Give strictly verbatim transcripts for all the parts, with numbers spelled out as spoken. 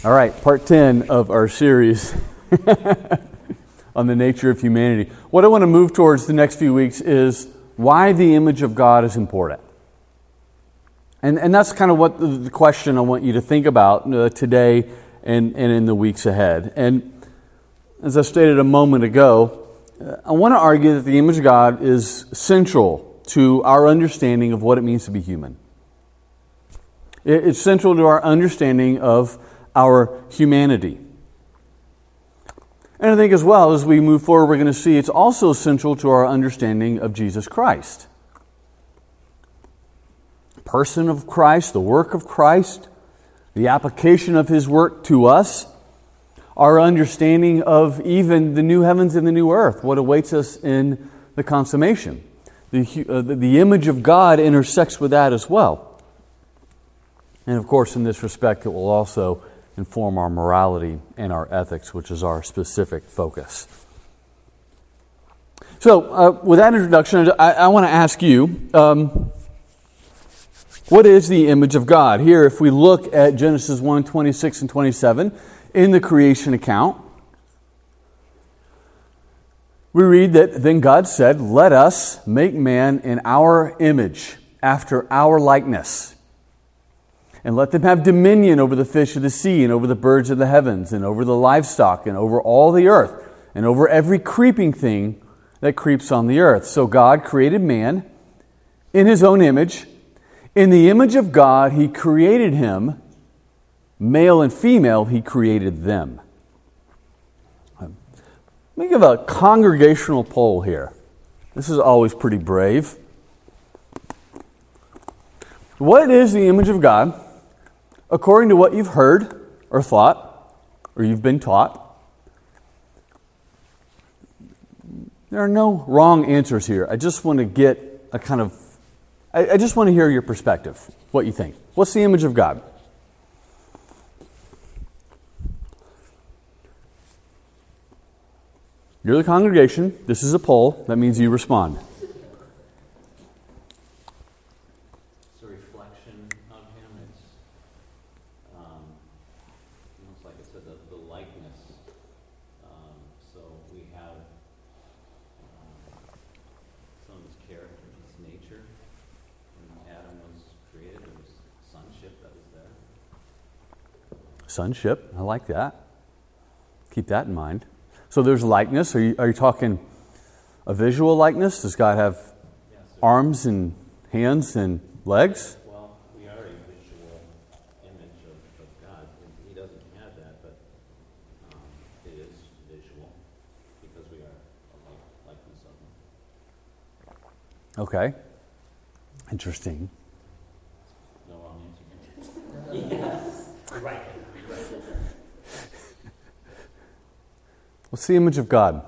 All right, part ten of our series on the nature of humanity. What I want to move towards the next few weeks is why the image of God is important. And and that's kind of what the, the question I want you to think about uh, today and, and in the weeks ahead. And as I stated a moment ago, uh, I want to argue that the image of God is central to our understanding of what it means to be human. It, it's central to our understanding of our humanity. And I think as well, as we move forward, we're going to see it's also central to our understanding of Jesus Christ. The person of Christ, the work of Christ, the application of His work to us, our understanding of even the new heavens and the new earth, what awaits us in the consummation. The, uh, the, the image of God intersects with that as well. And of course, in this respect, it will also inform our morality and our ethics, which is our specific focus. So, uh, with that introduction, I, I want to ask you, um, what is the image of God? Here, if we look at Genesis one, twenty-six and twenty-seven, in the creation account, we read that, "Then God said, 'Let us make man in our image, after our likeness. And let them have dominion over the fish of the sea, and over the birds of the heavens, and over the livestock, and over all the earth, and over every creeping thing that creeps on the earth.' So God created man in His own image. In the image of God, He created him. Male and female, He created them." Let me give a congregational poll here. This is always pretty brave. What is the image of God, according to what you've heard or thought, or you've been taught? There are no wrong answers here. I just want to get a kind of, I, I just want to hear your perspective, what you think. What's the image of God? You're the congregation. This is a poll. That means you respond. Sonship, I like that. Keep that in mind. So there's likeness. Are you, are you talking a visual likeness? Does God have yes, arms and hands and legs? Well, we are a visual image of, of God. He doesn't have that, but um, it is visual because we are a likeness of Him. Okay. Interesting. No wrong answer. Yes. Right. What's the image of God?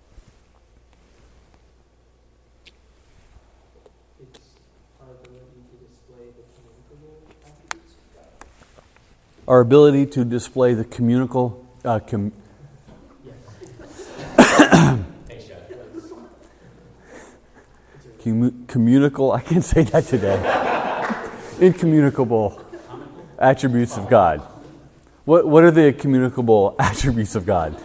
It's our ability to display the communicable attributes of God. Our ability to display the communicable... Uh, com- Thanks, Jeff. commu- communicable... I can't say that today. Incommunicable attributes of God. What, what are the communicable attributes of God?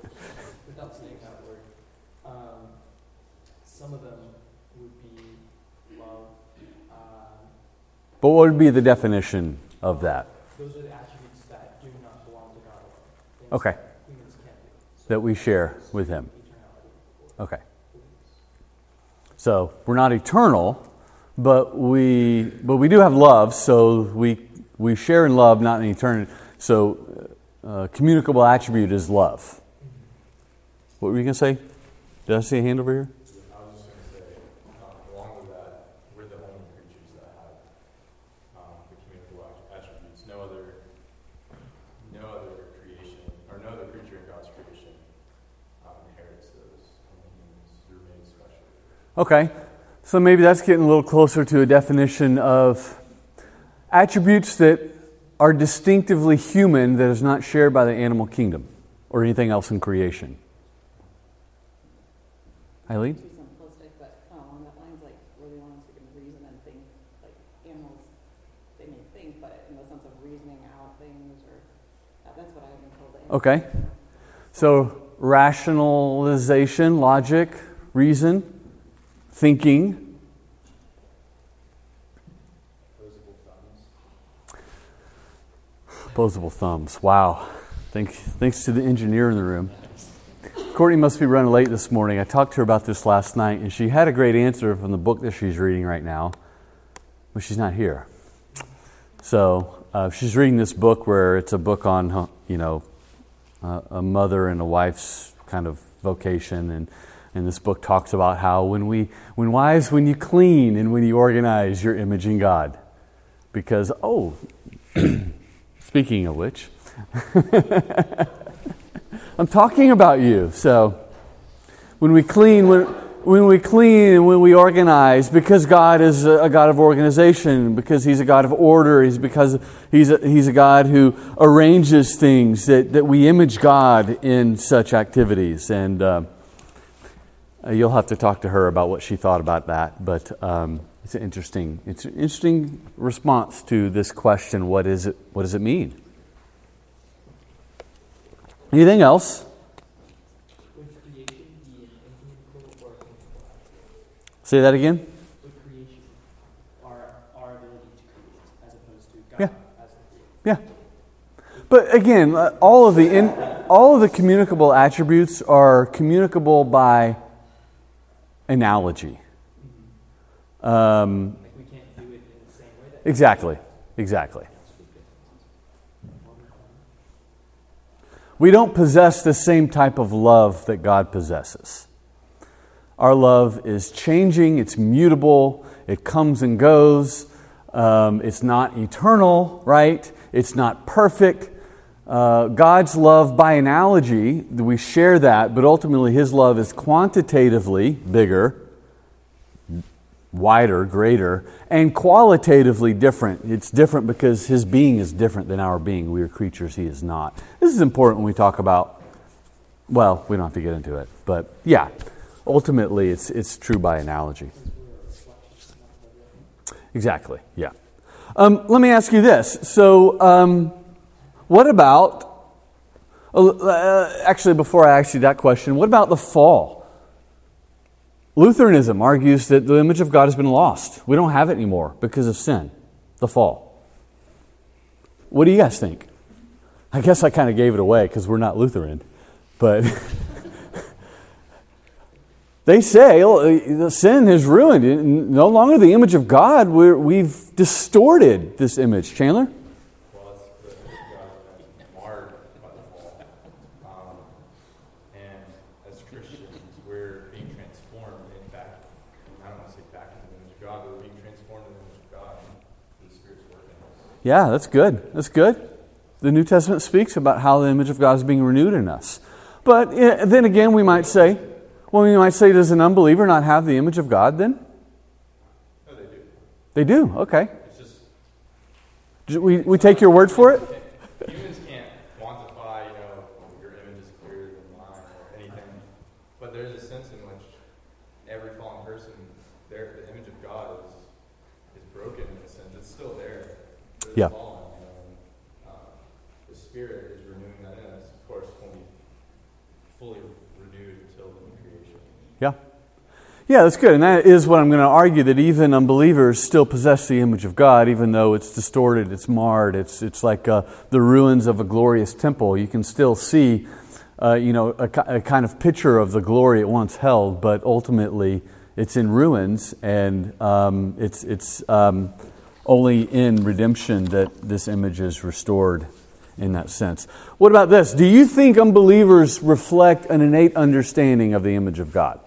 But what would be the definition of that? Those are the attributes that do not belong to God alone. Things Okay. that humans can't do. So That we share with Him. eternality. Okay. So we're not eternal, but we but we do have love, so we we share in love, not in eternity. So uh, communicable attribute is love. What were you going to say? Did I see a hand over here? I was just going to say, um, along with that, we're the only creatures that have um, the communicable attributes. No other, no other creation, or no other creature in God's creation um, inherits those. Only humans remain special. Okay. So maybe that's getting a little closer to a definition of attributes that are distinctively human that is not shared by the animal kingdom or anything else in creation. Eileen? Do something simplistic, but uh, along that lines, like we're the ones who can reason and think. Like animals, they may think, but in the sense of reasoning out things or Uh, That's what I've been told. the image. Okay. So rationalization, logic, reason, thinking. Opposable thumbs. Opposable thumbs. Wow. Thanks, thanks to the engineer in the room. Courtney must be running late this morning. I talked to her about this last night, and she had a great answer from the book that she's reading right now, but she's not here. So uh, she's reading this book where it's a book on, you know, uh, a mother and a wife's kind of vocation, and and this book talks about how when we, when wives, when you clean and when you organize, you're imaging God, because oh, speaking of which. I'm talking about you. So when we clean, when, when we clean and when we organize, because God is a God of organization, because He's a God of order, He's because He's a, He's a God who arranges things, that, that we image God in such activities. And uh, you'll have to talk to her about what she thought about that. But um, it's an interesting, it's an interesting response to this question: what is it? What does it mean? Anything else? Would creation be an incommunicable or communicable attribute? Say that again? Would creation, our, our ability to create, as opposed to God Yeah. as the creator? Yeah. But again, uh, all of the in, all of the communicable attributes are communicable by analogy. Um, Like we can't do it in the same way that exactly. Exactly. We don't possess the same type of love that God possesses. Our love is changing, it's mutable, it comes and goes, um, it's not eternal, right? It's not perfect. Uh, God's love, by analogy, we share that, but ultimately His love is quantitatively bigger, wider, greater, and qualitatively different. It's different because His being is different than our being. We are creatures, He is not. This is important when we talk about, well, we don't have to get into it, but yeah, ultimately it's it's true by analogy. Exactly, yeah. Um, let me ask you this. So, um, what about, uh, actually before I ask you that question, what about the fall? Lutheranism argues that the image of God has been lost. We don't have it anymore because of sin, the fall. What do you guys think? I guess I kind of gave it away because we're not Lutheran. But they say oh, the sin has ruined. No longer the image of God. We're, we've distorted this image. Chandler? Well, it's the image of God has been marred by the fall. Um, and as Christians, we're being transformed in back, I don't want to say back into the image of God, but we're being transformed in the image of God through the Spirit's work in us. Yeah, that's good. That's good. The New Testament speaks about how the image of God is being renewed in us. But eh, then again, we might say, well, we might say, does an unbeliever not have the image of God then? No, they do. They do, okay. It's just We, we take your word for it? humans can't quantify, you know, your image is clearer than mine or anything. But there's a sense in which every fallen person, their the image of God is is broken in a sense. It's still there. But it's Yeah. fallen, you know, and uh, the Spirit is renewing that in us. Of course, when we fully renewed until the new creation. Yeah. Yeah, that's good. And that is what I'm going to argue, that even unbelievers still possess the image of God, even though it's distorted, it's marred, it's it's like uh, the ruins of a glorious temple. You can still see, uh, you know, a, a kind of picture of the glory it once held, but ultimately it's in ruins, and um, it's it's um, only in redemption that this image is restored in that sense. What about this? Do you think unbelievers reflect an innate understanding of the image of God?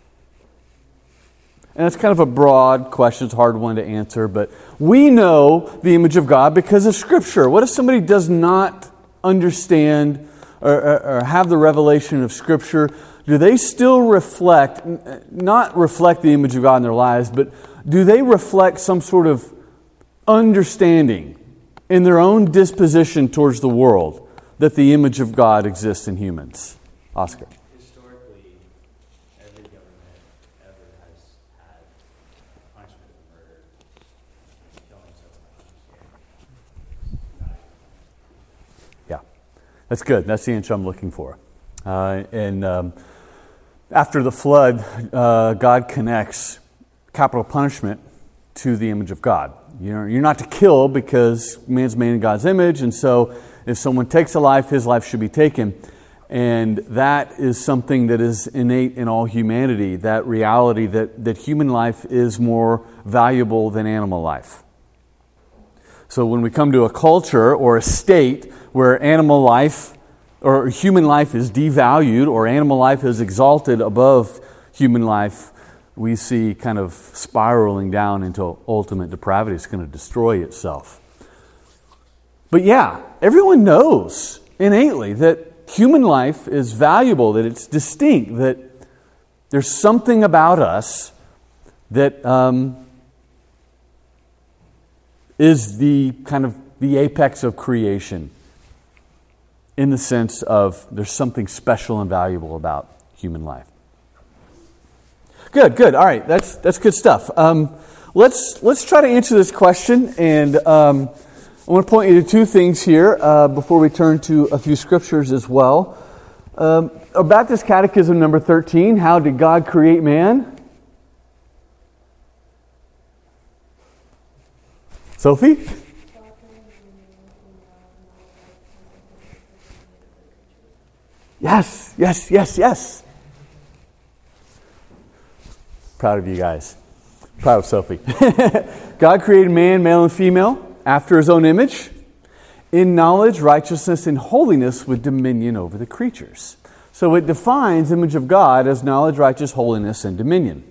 And it's kind of a broad question, it's a hard one to answer, but we know the image of God because of Scripture. What if somebody does not understand or, or, or have the revelation of Scripture? Do they still reflect, not reflect the image of God in their lives, but do they reflect some sort of understanding in their own disposition towards the world that the image of God exists in humans? Oscar. Historically, every government ever has had punishment for murder, killing someone. Yeah. That's good. That's the answer I'm looking for. Uh, and um, after the flood, uh, God connects capital punishment to the image of God. You're, you're not to kill because man's made in God's image, and so if someone takes a life, his life should be taken. And that is something that is innate in all humanity, that reality that, that human life is more valuable than animal life. So when we come to a culture or a state where animal life or human life is devalued or animal life is exalted above human life, we see kind of spiraling down into ultimate depravity. It's going to destroy itself. But yeah, everyone knows innately that human life is valuable, that it's distinct, that there's something about us that um, is the kind of the apex of creation, in the sense of there's something special and valuable about human life. Good, good. All right, that's that's good stuff. Um, let's let's try to answer this question, and um, I want to point you to two things here uh, before we turn to a few scriptures as well. Um, our Baptist Catechism number thirteen, how did God create man? Sophie? Yes, yes, yes, yes. Proud of you guys. Proud of Sophie. God created man, male and female, after his own image, in knowledge, righteousness, and holiness with dominion over the creatures. So it defines image of God as knowledge, righteousness, holiness, and dominion.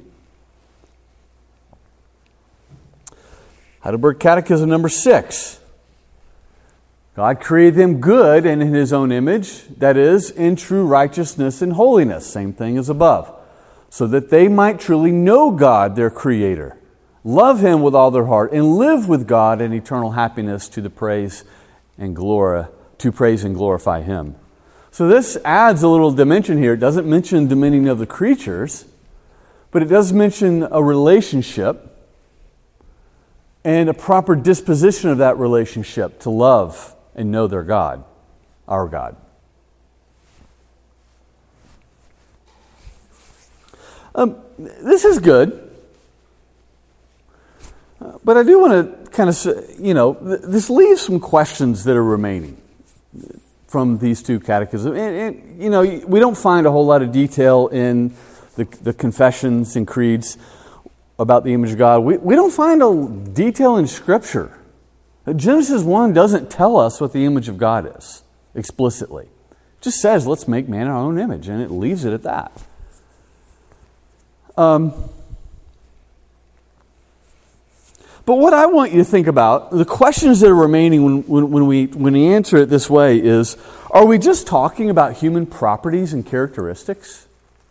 Heidelberg Catechism number six. God created them good and in his own image, that is, in true righteousness and holiness, same thing as above, so that they might truly know God, their Creator, love him with all their heart, and live with God in eternal happiness to the praise and glory, to praise and glorify him. So this adds a little dimension here. It doesn't mention dominion of the creatures, but it does mention a relationship and a proper disposition of that relationship to love and know their God, our God. Um, this is good, uh, but I do want to kind of, you know, th- this leaves some questions that are remaining from these two catechisms. And, and, you know, we don't find a whole lot of detail in the, the confessions and creeds about the image of God. We, we don't find a detail in Scripture. Genesis one doesn't tell us what the image of God is explicitly. It just says, let's make man in our own image, and it leaves it at that. Um, but what I want you to think about, the questions that are remaining when, when, when, we, when we answer it this way is, are we just talking about human properties and characteristics?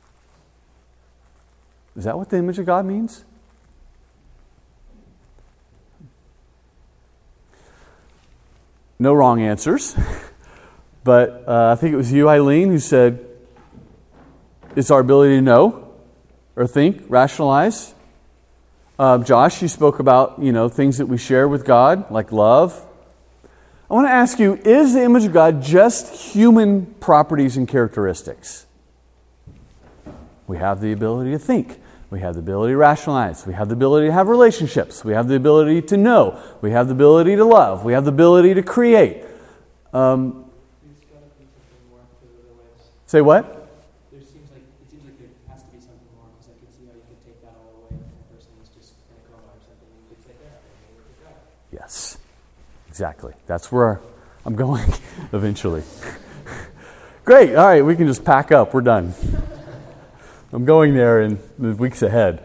Is that what the image of God means? No wrong answers. But uh, I think it was you, Eileen, who said it's our ability to know or think, rationalize. Uh, Josh, you spoke about, you know, things that we share with God, like love. I want to ask you, is the image of God just human properties and characteristics? We have the ability to think. We have the ability to rationalize. We have the ability to have relationships. We have the ability to know. We have the ability to love. We have the ability to create. Um, There's got to be something more to the list. say what? There seems like it seems like there has to be something more, because I could see how you could take that all away and the person is just going to go by something and you could say, yeah, I mean, it's God. Yes, exactly. That's where I'm going eventually. Great. All right, we can just pack up. We're done. I'm going there in the weeks ahead.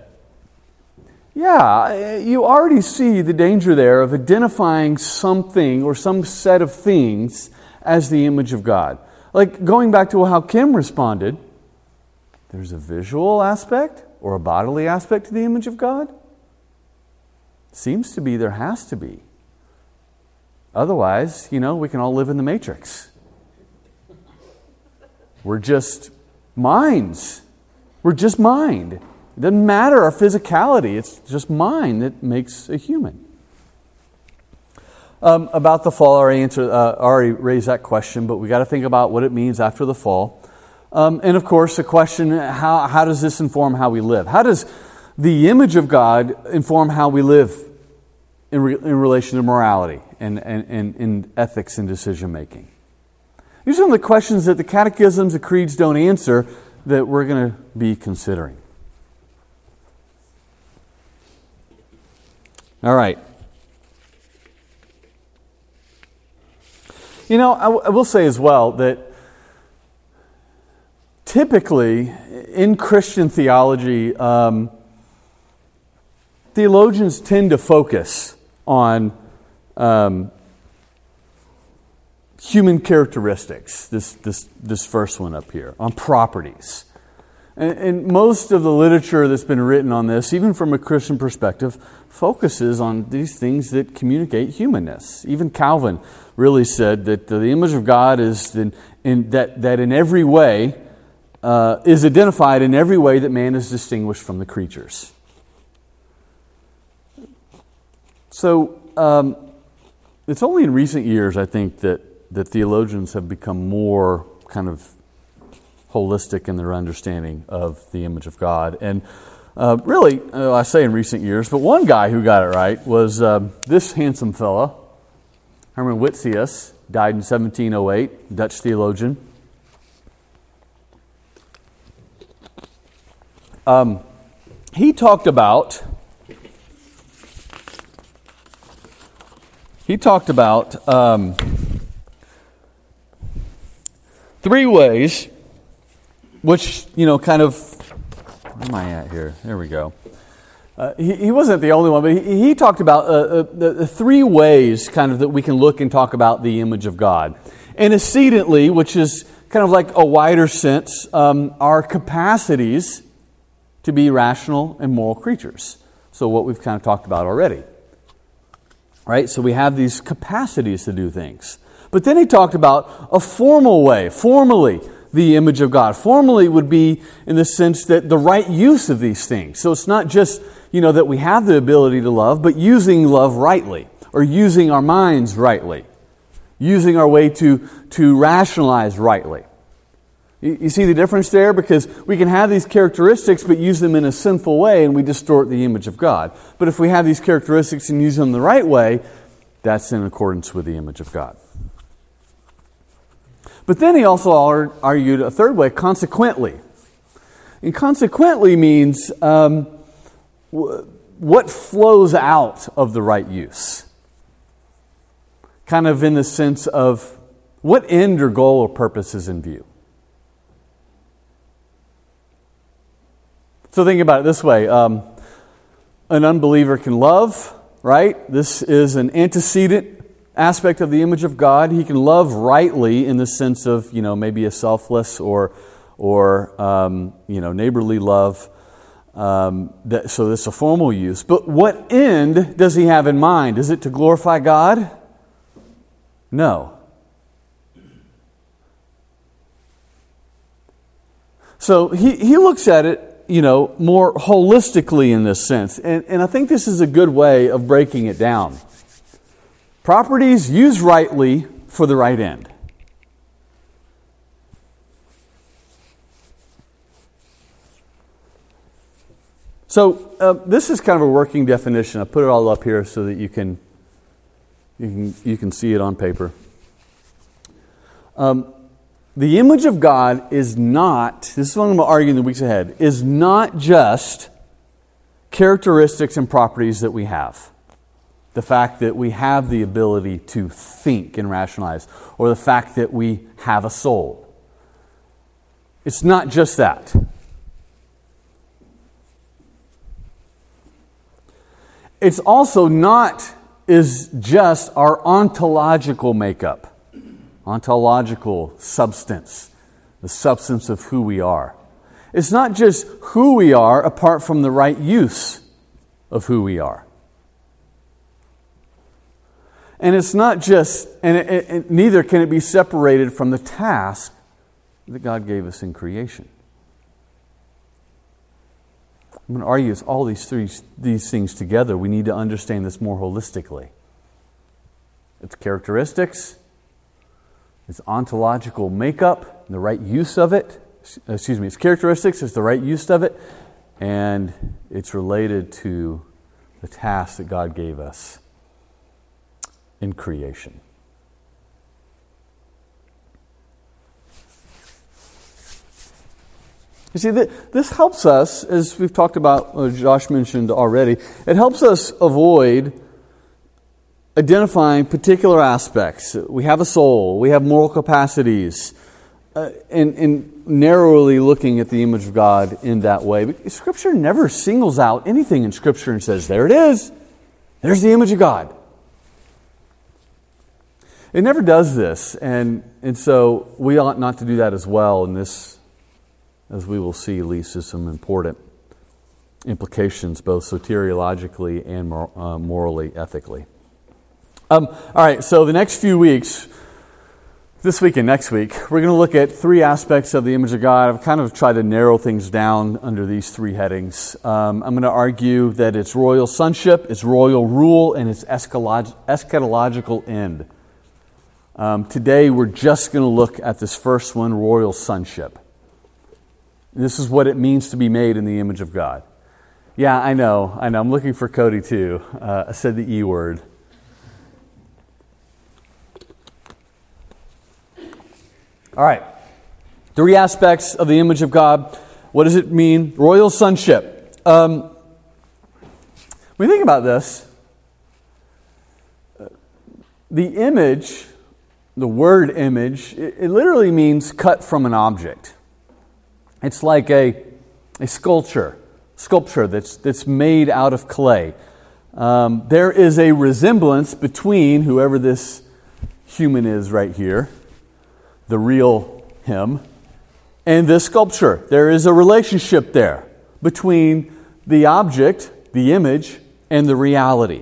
Yeah, you already see the danger there of identifying something or some set of things as the image of God. Like going back to how Kim responded, there's a visual aspect or a bodily aspect to the image of God? Seems to be there has to be. Otherwise, you know, we can all live in the Matrix. We're just minds. We're just mind. It doesn't matter our physicality. It's just mind that makes a human. um, about the fall. I already, answered, uh, already raised that question, but we got to think about what it means after the fall. Um, and of course, the question, how, how does this inform how we live? How does the image of God inform how we live in, re, in relation to morality and, and, and, and ethics and decision making? These are some of the questions that the catechisms, the creeds don't answer that we're going to be considering. All right. You know, I, w- I will say as well that typically in Christian theology, um, theologians tend to focus on um, human characteristics, this, this, this first one up here, on properties. And, and most of the literature that's been written on this, even from a Christian perspective, focuses on these things that communicate humanness. Even Calvin really said that the image of God is in, in, that, that in every way uh, is identified in every way that man is distinguished from the creatures. So um, it's only in recent years, I think, that that theologians have become more kind of holistic in their understanding of the image of God. And uh, really, uh, I say in recent years, but one guy who got it right was uh, this handsome fella, Herman Witsius, died in seventeen oh eight, Dutch theologian. Um, he talked about he talked about um, three ways, which, you know, kind of, where am I at here? There we go. Uh, he, he wasn't the only one, but he, he talked about uh, uh, the, the three ways kind of that we can look and talk about the image of God. Antecedently, which is kind of like a wider sense, um, our capacities to be rational and moral creatures. So what we've kind of talked about already. Right? So we have these capacities to do things. But then he talked about a formal way, formally, the image of God. Formally would be in the sense that the right use of these things. So it's not just, you know, that we have the ability to love, but using love rightly, or using our minds rightly, using our way to, to rationalize rightly. You, you see the difference there? Because we can have these characteristics but use them in a sinful way and we distort the image of God. But if we have these characteristics and use them the right way, that's in accordance with the image of God. But then he also argued a third way, consequently. And consequently means um, w- what flows out of the right use. Kind of in the sense of what end or goal or purpose is in view. So think about it this way. Um, an unbeliever can love, right? This is an antecedent aspect of the image of God. He can love rightly in the sense of, you know, maybe a selfless or, or um, you know, neighborly love. Um, that, so this is a formal use. But what end does he have in mind? Is it to glorify God? No. So he, he looks at it, you know, more holistically in this sense. And, and I think this is a good way of breaking it down. Properties used rightly for the right end. So uh, this is kind of a working definition. I put it all up here so that you can you can you can see it on paper. Um, the image of God is not. This is what I'm going to argue in the weeks ahead. Is not just characteristics and properties that we have. The fact that we have the ability to think and rationalize, or the fact that we have a soul. It's not just that. It's also not is just our ontological makeup, ontological substance, the substance of who we are. It's not just who we are apart from the right use of who we are. And it's not just, and it, it, neither can it be separated from the task that God gave us in creation. I'm going to argue it's all these three these things together. We need to understand this more holistically. its characteristics, its ontological makeup, and the right use of it. Excuse me, its characteristics, is the right use of it, and it's related to the task that God gave us in creation. You see, this helps us, as we've talked about, uh, Josh mentioned already, it helps us avoid identifying particular aspects. We have a soul, we have moral capacities, uh, and, and narrowly looking at the image of God in that way. But Scripture never singles out anything in Scripture and says, there it is, there's the image of God. It never does this, and, and so we ought not to do that as well in this, as we will see, leads to some important implications, both soteriologically and mor- uh, morally, ethically. Um, all right, so the next few weeks, this week and next week, we're going to look at three aspects of the image of God. I've kind of tried to narrow things down under these three headings. Um, I'm going to argue that it's royal sonship, it's royal rule, and it's eschatolog- eschatological end. Um, today, we're just going to look at this first one, royal sonship. This is what it means to be made in the image of God. Yeah, I know, I know. I'm looking for Cody too. Uh, I said the E word. All right. Three aspects of the image of God. What does it mean? Royal sonship. Um, when you think about this, the image, the word image, it, it literally means cut from an object. It's like a, a sculpture, sculpture that's, that's made out of clay. Um, there is a resemblance between whoever this human is right here, the real him, and this sculpture. There is a relationship there between the object, the image, and the reality.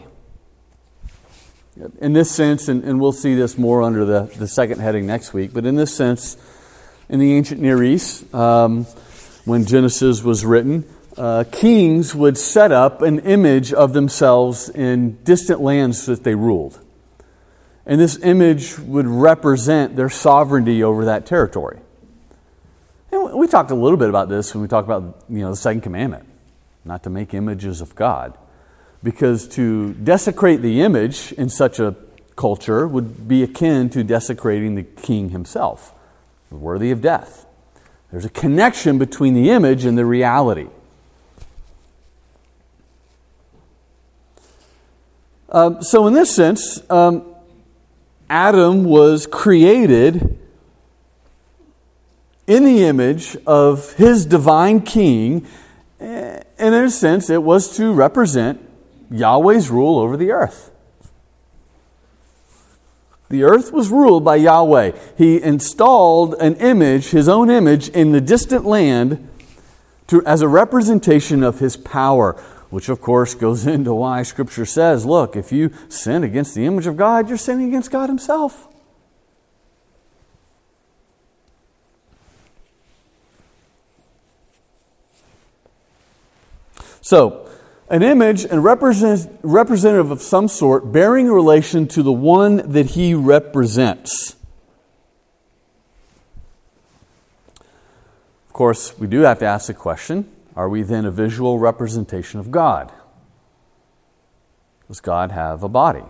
In this sense, and, and we'll see this more under the, the second heading next week, but in this sense, in the ancient Near East, um, when Genesis was written, uh, kings would set up an image of themselves in distant lands that they ruled. And this image would represent their sovereignty over that territory. And we talked a little bit about this when we talked about, you know, the second commandment, not to make images of God. Because to desecrate the image in such a culture would be akin to desecrating the king himself, worthy of death. There's a connection between the image and the reality. Um, so in this sense, um, Adam was created in the image of his divine king, and in a sense it was to represent Yahweh's rule over the earth. The earth was ruled by Yahweh. He installed an image, his own image, in the distant land to, as a representation of his power, which of course goes into why Scripture says, look, if you sin against the image of God, you're sinning against God himself. So, an image and represent, representative of some sort bearing a relation to the one that he represents. Of course, we do have to ask the question, are we then a visual representation of God? Does God have a body?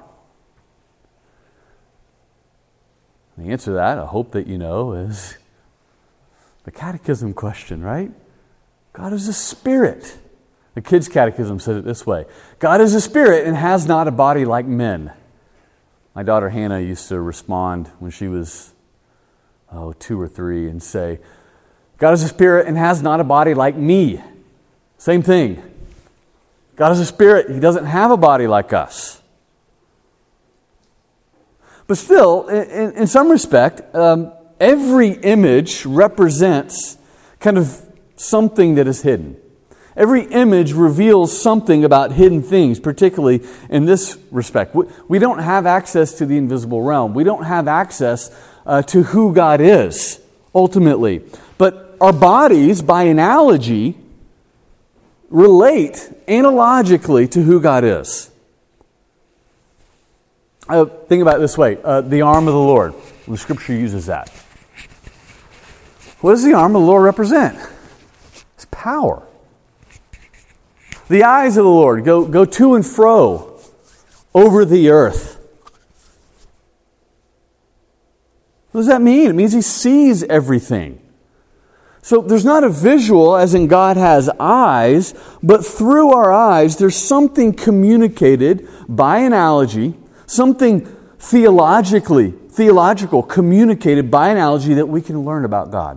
The answer to that, I hope that you know, is the catechism question, right? God is a spirit. The Kids' Catechism says it this way: God is a spirit and has not a body like men. My daughter Hannah used to respond when she was, oh, two or three and say, God is a spirit and has not a body like me. Same thing. God is a spirit. He doesn't have a body like us. But still, in, in some respect, um, every image represents kind of something that is hidden. Every image reveals something about hidden things, particularly in this respect. We don't have access to the invisible realm. We don't have access uh, to who God is, ultimately. But our bodies, by analogy, relate analogically to who God is. Uh, think about it this way. Uh, the arm of the Lord. The Scripture uses that. What does the arm of the Lord represent? It's power. The eyes of the Lord go, go to and fro over the earth. What does that mean? It means He sees everything. So there's not a visual as in God has eyes, but through our eyes there's something communicated by analogy, something theologically, theological communicated by analogy that we can learn about God.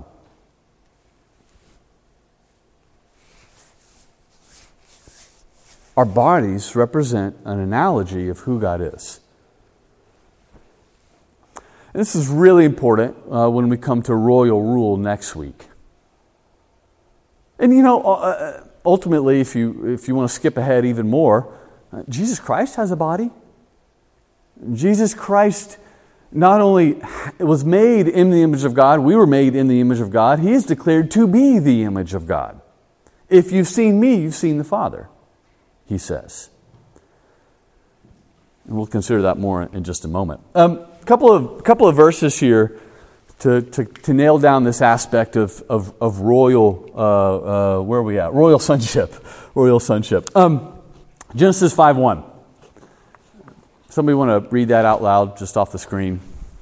Our bodies represent an analogy of who God is. And this is really important uh, when we come to royal rule next week. And you know, uh, ultimately, if you if you want to skip ahead even more, uh, Jesus Christ has a body. Jesus Christ not only was made in the image of God, we were made in the image of God. He is declared to be the image of God. If you've seen me, you've seen the Father, He says. And we'll consider that more in just a moment. A um, couple of couple of verses here to, to, to nail down this aspect of, of, of royal, uh, uh, where are we at? Royal sonship. Royal sonship. Um, Genesis five one. Somebody want to read that out loud just off the screen?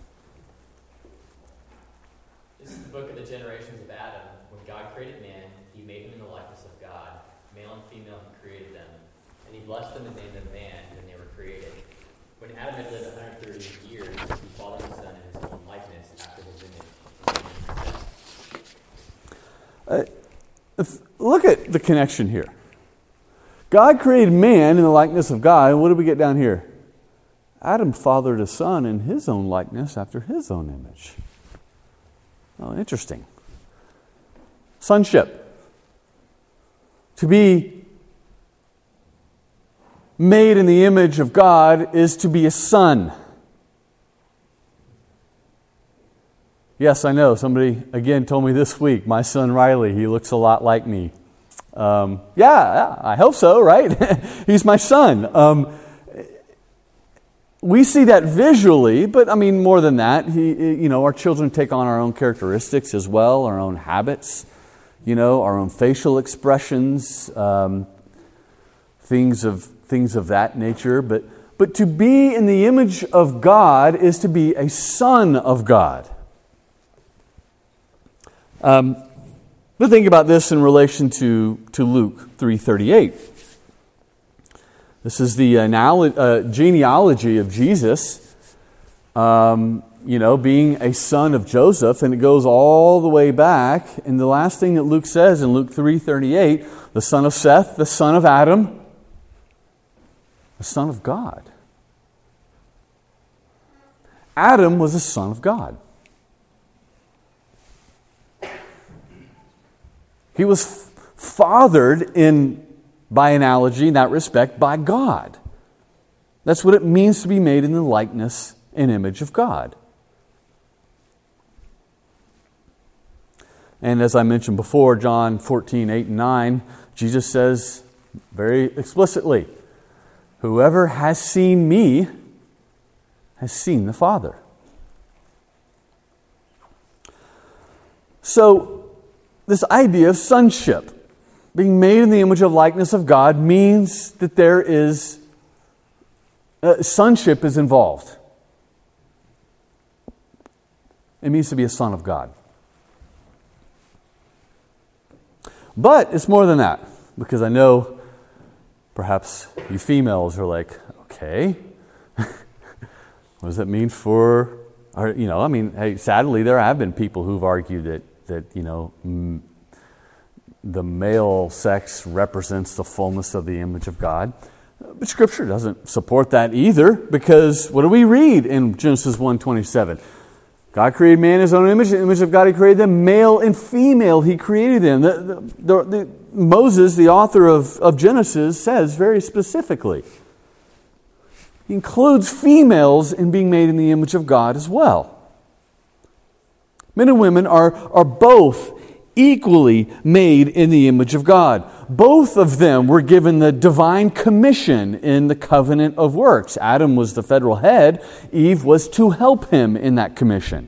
This is the book of the generations of Adam. When God created man, He made him in the likeness of God. Male and female He created them. And He blessed them and named them man when they were created. When Adam had lived one hundred thirty years, He fathered His son in His own likeness after His image. Uh, look at the connection here. God created man in the likeness of God. And what do we get down here? Adam fathered a son in his own likeness after his own image. Oh, interesting. Sonship. To be made in the image of God is to be a son. Yes, I know. Somebody, again, told me this week, my son Riley, he looks a lot like me. Um, yeah, I hope so, right? He's my son. Um, we see that visually, but I mean, more than that, he, you know, our children take on our own characteristics as well, our own habits, you know, our own facial expressions, um, things of things of that nature. But but to be in the image of God is to be a son of God. Um, but think about this in relation to, to Luke three thirty-eight. This is the analo- uh, genealogy of Jesus, um, you know, being a son of Joseph, and it goes all the way back. And the last thing that Luke says in Luke three thirty-eight, the son of Seth, the son of Adam, the son of God. Adam was a son of God. He was f- fathered in, by analogy, in that respect, by God. That's what it means to be made in the likeness and image of God. And as I mentioned before, John fourteen, eight and nine, Jesus says very explicitly, whoever has seen me has seen the Father. So, this idea of sonship, being made in the image of likeness of God, means that there is, uh, sonship is involved. It means to be a son of God. But it's more than that, because I know perhaps you females are like, okay, what does that mean for, or, you know, I mean, hey, sadly, there have been people who've argued that, that you know, m- the male sex represents the fullness of the image of God. But Scripture doesn't support that either, because what do we read in Genesis one twenty-seven? God created man in His own image. In the image of God He created them. Male and female He created them. The, the, the, the, Moses, the author of, of Genesis, says very specifically, he includes females in being made in the image of God as well. Men and women are, are both equally made in the image of God. Both of them were given the divine commission in the covenant of works. Adam was the federal head. Eve was to help him in that commission.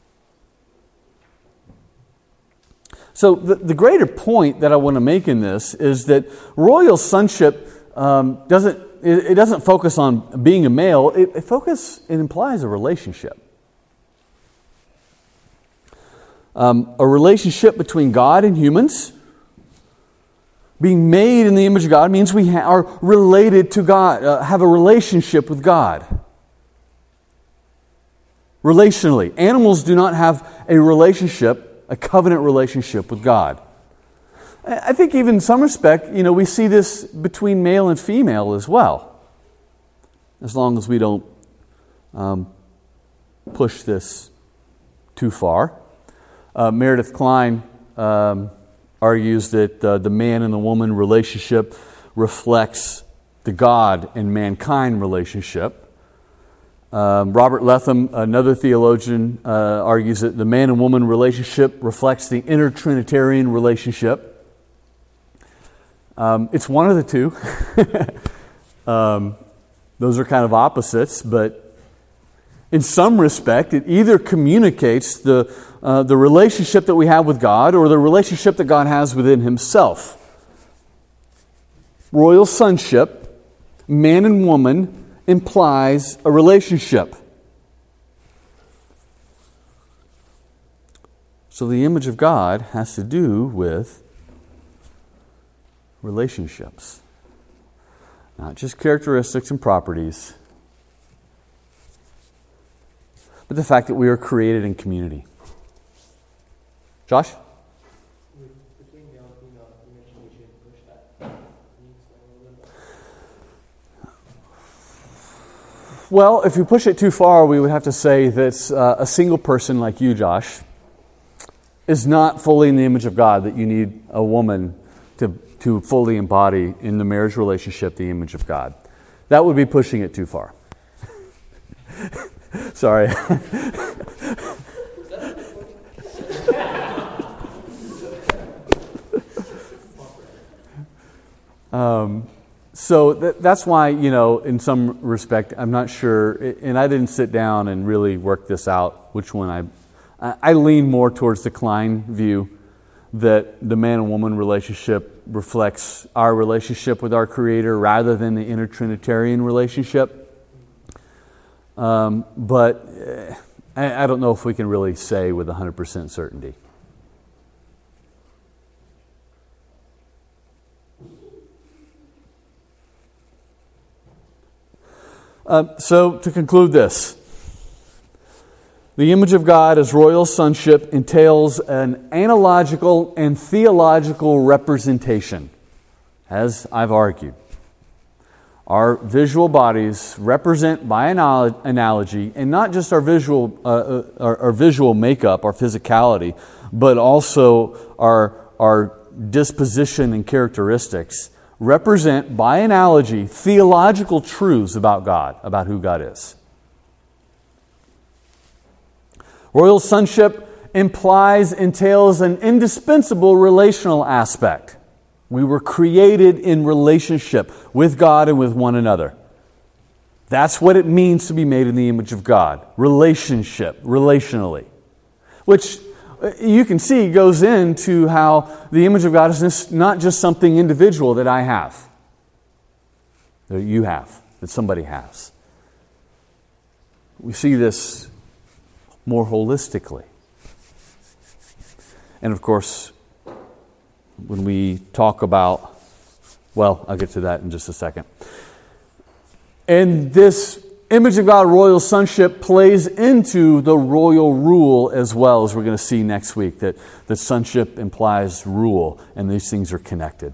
So the, the greater point that I want to make in this is that royal sonship um, doesn't it, it doesn't focus on being a male. It, it focus it implies a relationship. Um, a relationship between God and humans. Being made in the image of God means we ha- are related to God, uh, have a relationship with God. Relationally. Animals do not have a relationship, a covenant relationship with God. I think even in some respect, you know, we see this between male and female as well. As long as we don't um, push this too far. Uh, Meredith Klein um, argues that uh, the man and the woman relationship reflects the God and mankind relationship. Um, Robert Letham, another theologian, uh, argues that the man and woman relationship reflects the inter-Trinitarian relationship. Um, it's one of the two. um, those are kind of opposites, but in some respect, it either communicates the uh, the relationship that we have with God or the relationship that God has within Himself. Royal sonship, man and woman, implies a relationship. So the image of God has to do with relationships, not just characteristics and properties, but the fact that we are created in community. Josh? Between male and female, you mentioned we should push that. Can you explain a little bit more? Well, if you push it too far, we would have to say that uh, a single person like you, Josh, is not fully in the image of God, that you need a woman to, to fully embody in the marriage relationship the image of God. That would be pushing it too far. Sorry. um, so that, that's why, you know, in some respect, I'm not sure, and I didn't sit down and really work this out, which one I, I lean more towards the Klein view, that the man and woman relationship reflects our relationship with our Creator rather than the inter-Trinitarian relationship. Um, but uh, I, I don't know if we can really say with one hundred percent certainty. Uh, so to conclude this, the image of God as royal sonship entails an analogical and theological representation, as I've argued. Our visual bodies represent by analogy, and not just our visual, uh, our, our visual makeup, our physicality, but also our, our disposition and characteristics, represent by analogy theological truths about God, about who God is. Royal sonship implies, entails an indispensable relational aspect. We were created in relationship with God and with one another. That's what it means to be made in the image of God. Relationship, relationally. Which you can see goes into how the image of God is not just something individual that I have, that you have, that somebody has. We see this more holistically. And of course, when we talk about, well, I'll get to that in just a second. And this image of God, royal sonship, plays into the royal rule as well, as we're going to see next week, that, that sonship implies rule, and these things are connected.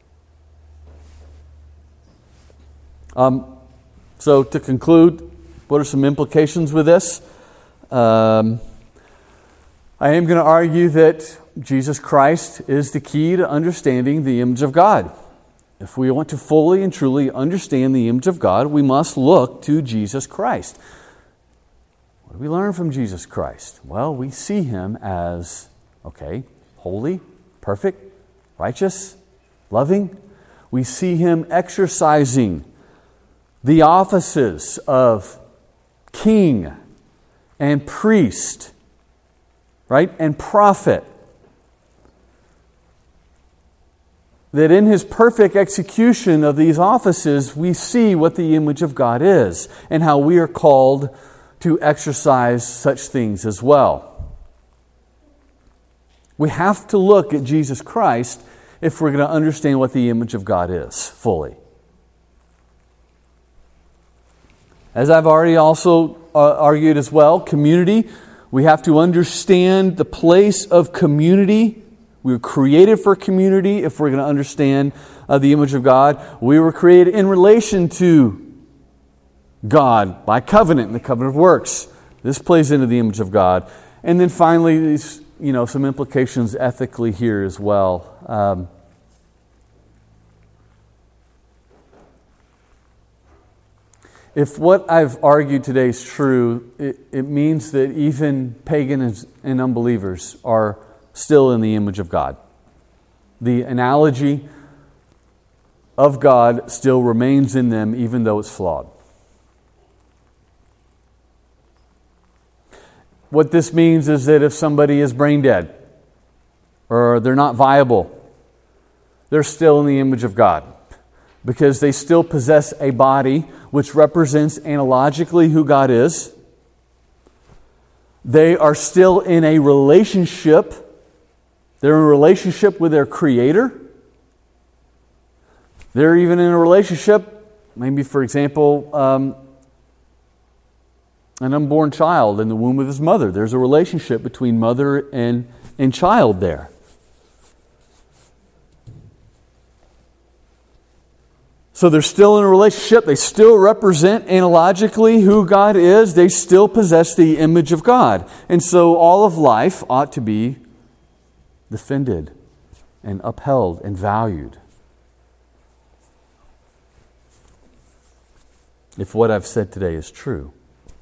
Um, so to conclude, what are some implications with this? Um, I am going to argue that Jesus Christ is the key to understanding the image of God. If we want to fully and truly understand the image of God, we must look to Jesus Christ. What do we learn from Jesus Christ? Well, we see Him as, okay, holy, perfect, righteous, loving. We see Him exercising the offices of king and priest, right, and prophet. That in His perfect execution of these offices, we see what the image of God is and how we are called to exercise such things as well. We have to look at Jesus Christ if we're going to understand what the image of God is fully. As I've already also uh, argued as well, community, we have to understand the place of community. We were created for community if we're going to understand uh, the image of God. We were created in relation to God by covenant, and the covenant of works. This plays into the image of God. And then finally, these, you know, some implications ethically here as well. Um, if what I've argued today is true, it, it means that even pagans and unbelievers are still in the image of God. The analogy of God still remains in them, even though it's flawed. What this means is that if somebody is brain dead or they're not viable, they're still in the image of God because they still possess a body which represents analogically who God is. They are still in a relationship. They're in a relationship with their Creator. They're even in a relationship, maybe for example, um, an unborn child in the womb of his mother. There's a relationship between mother and, and child there. So they're still in a relationship. They still represent analogically who God is. They still possess the image of God. And so all of life ought to be defended and upheld and valued. If what I've said today is true.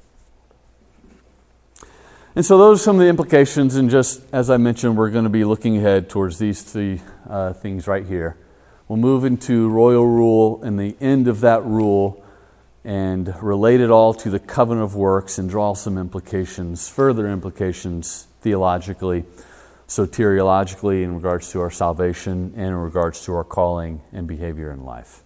And so those are some of the implications, and just as I mentioned, we're going to be looking ahead towards these three uh, things right here. We'll move into royal rule and the end of that rule and relate it all to the covenant of works and draw some implications, further implications theologically, soteriologically in regards to our salvation and in regards to our calling and behavior in life.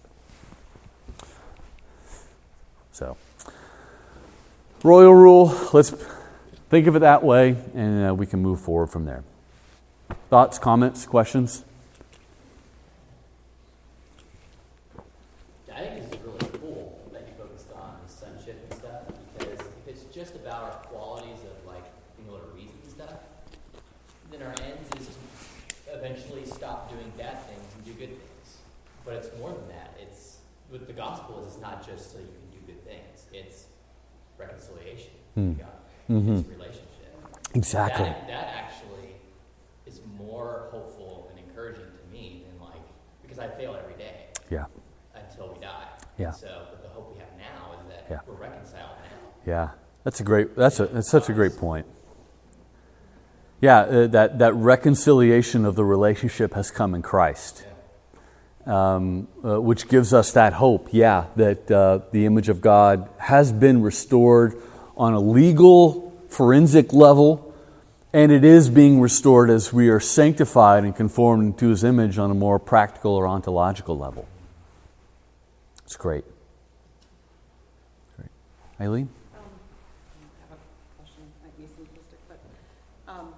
So, royal rule, let's think of it that way, and uh, we can move forward from there. Thoughts, comments, questions? I think it's really cool that you focused on the sonship and stuff, because if it's just about our qualities of like being able to reason and stuff, then our ends is to eventually stop doing bad things and do good things. But it's more than that. It's what the gospel is. It's not just so you can do good things. It's reconciliation Hmm. with God. Mm-hmm. It's relationship. Exactly. That, that actually is more hopeful and encouraging to me than like, because I fail every day. Yeah. Until we die. Yeah. So, but the hope we have now is that Yeah. we're reconciled now. Yeah, that's a great. That's a. That's such a great point. Yeah, uh, that that reconciliation of the relationship has come in Christ, um, uh, which gives us that hope. Yeah, that uh, the image of God has been restored on a legal, forensic level, and it is being restored as we are sanctified and conformed to His image on a more practical or ontological level. It's great. Great. Eileen? Um, I have a question, might be simplistic, but um,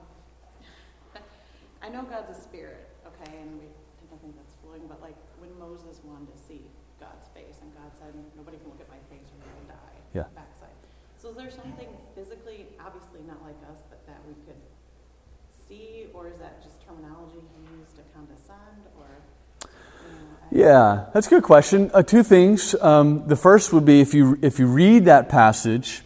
I know God's a spirit, okay, and we tend to think that's flowing, but like when Moses wanted to see God's face, and God said, nobody can look at my face or you're going to die. Yeah. Backside. So is there something physically, obviously not like us, but that we could see, or is that just terminology used to condescend, or... Yeah, that's a good question. Uh, two things. Um, the first would be if you if you read that passage,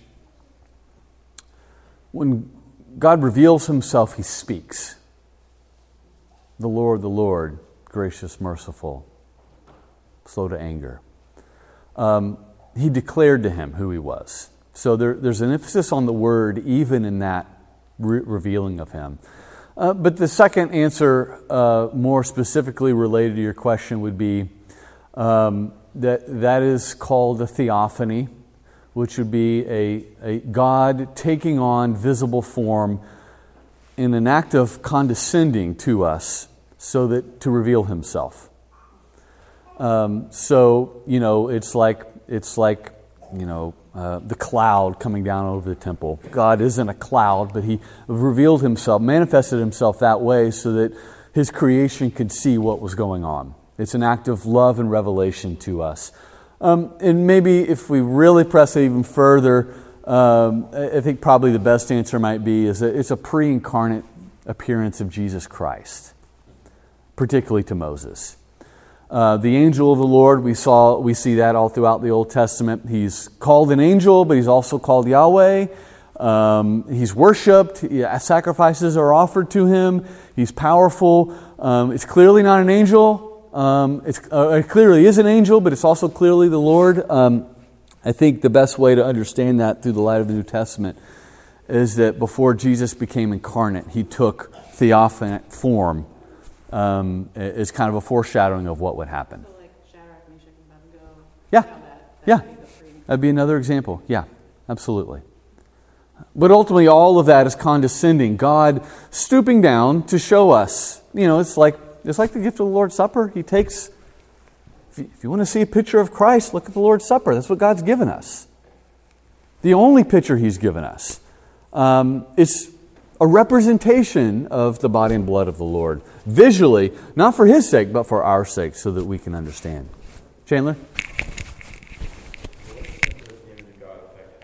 when God reveals Himself, He speaks. The Lord, the Lord, gracious, merciful, slow to anger. Um, he declared to him who He was. So there, there's an emphasis on the word even in that re- revealing of Him. Uh, but the second answer, uh, more specifically related to your question, would be um, that that is called a theophany, which would be a, a God taking on visible form in an act of condescending to us so that to reveal himself. Um, so, you know, it's like, it's like, you know, uh, the cloud coming down over the temple. God isn't a cloud, but he revealed himself, manifested himself that way so that his creation could see what was going on. It's an act of love and revelation to us. Um, and maybe if we really press it even further, um, I think probably the best answer might be is that it's a pre-incarnate appearance of Jesus Christ, particularly to Moses. Uh, the angel of the Lord, we saw, we see that all throughout the Old Testament. He's called an angel, but he's also called Yahweh. Um, he's worshipped. Sacrifices are offered to him. He's powerful. Um, it's clearly not an angel. Um, it's, uh, it clearly is an angel, but it's also clearly the Lord. Um, I think the best way to understand that through the light of the New Testament is that before Jesus became incarnate, he took theophanic form um, as kind of a foreshadowing of what would happen. So like Shadrach, Meshach, and Abednego. Yeah, you know, that, that yeah. would be the pre- That'd be another example. Yeah, absolutely. But ultimately, all of that is condescending. God stooping down to show us. You know, it's like it's like the gift of the Lord's Supper. He takes. If you, if you want to see a picture of Christ, look at the Lord's Supper. That's what God's given us. The only picture He's given us. Um, it's a representation of the body and blood of the Lord, visually, not for His sake, but for our sake, so that we can understand. Chandler?